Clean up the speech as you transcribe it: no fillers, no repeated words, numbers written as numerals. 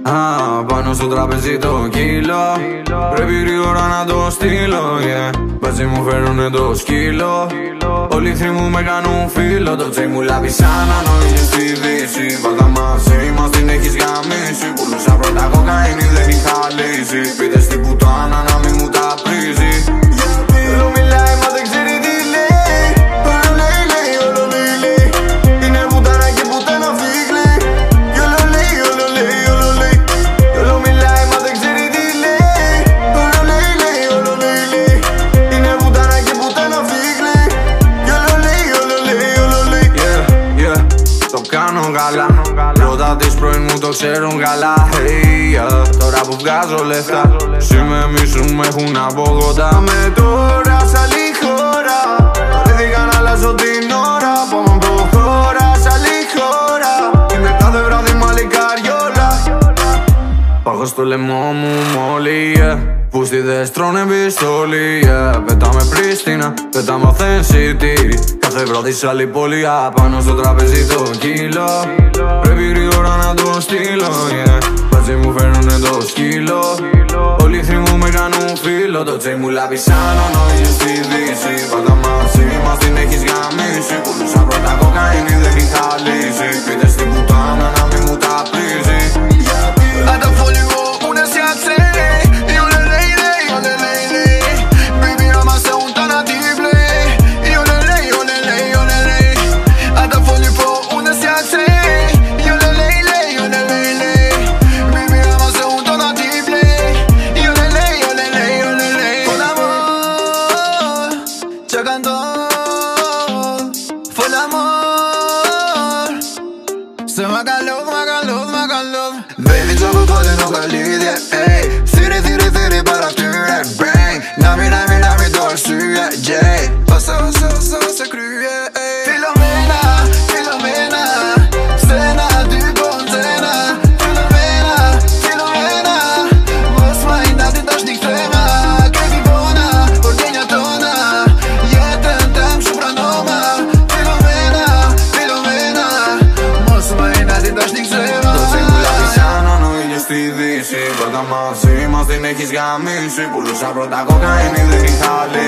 Πάνω στο τραπέζι το κιλό. Πρέπει γρήγορα να το στείλω, yeah. Μπάτσι μου φέρουνε το σκύλο. Όλοι οι εχθροί μου με κάνουν φίλο. Το τσέι μου λάβει σαν ανόηση στη δύση. Βάλτα μαζί μας την έχεις γαμίσει. Πουλούσα πρώτα κοκαίνη, δεν είχα λύση. Πείτε στην πουτάνα να μην μου τα πρίζει. Όλο μιλάει μα δεν ξέρει τι λέει. Όλο λέει, λέει, όλο λέει, λέει. Είναι πουτάνα και πουτάνα φύγλε. Κι όλο λέει, όλο λέει, όλο λέει. Όλο μιλάει μα δεν ξέρει τι λέει. Όλο λέει, λέει, όλο λέει, λέει. Είναι πουτάνα και πουτάνα φύγλε. Κι όλο λέει, όλο λέει, όλο λέει. Yeah, yeah, το κάνω καλά. Πρώτα της πρωί μου το ξέρουν καλά. Hey, yeah. Τώρα που βγάζω λεφτά, με μίσουν με έχουν από κοντά. Με τώρα σ' άλλη χώρα. Βρέθηκα να αλλάζω την ώρα. Πάμε προχώρα σ' άλλη χώρα. Είμαι κάθε βράδυ μαλλικαριόλα. Πάγω στο λαιμό μου μόλι, yeah. Πούστιδες τρώνε πιστόλι, yeah. Πετάμε Πρίστινα, πετάμε Αθέν Σιτήρι. Κάθε βράδυ σ' άλλη πόλη, πάνω στο τραπέζι το κιλό. Πρέπει γρήγορα να το στείλω, yeah. Μπάτσι μου φέρουνε το σκύλο. Όλοι οι εχθροί μου με κάνουν φίλο. Το τσέι μου λάβει σαν ανόηση στη δύση. Πάντα μαζί μας την έχεις γαμίσει. Πουλούσα πρώτα κοκαίνη, δεν είχα λύση. Πείτε στην πουτάνα να μην μου τα πρίζει. Hasta fuego, una se hace. Yo le ley, ley, yo le ley, ley. Baby, ama se un tanatible. Yo le ley, yo le ley, yo le ley. Hasta fuego, una se hace. Yo le ley, ley, yo le ley, ley. Baby, ama se un tanatible. Yo le ley, yo le ley, yo le ley. Con amor, llegando. Fue el amor. Se me caló, me caló, me caló. Baby, så på den och går lyder, ey. Thiri, thiri, thiri, bara styrer, bang. Nami, nami, nami, dår suger, yeah. Passa, passa, passa, passa, kruje, ey. Filomena, Filomena. Sena, du kontena. Filomena, Filomena. Mos majna, ty dasz nikt tema. Kevi bona, ordienia tona. Jeden tem szupranoma. Filomena, Filomena. Mos majna, ty dasz nikt tema. Στη δύση, πρώτα μαζί μας την έχεις γαμίσει. Πουλούσα πρώτα κοκαίνη, δεν είχα λύση.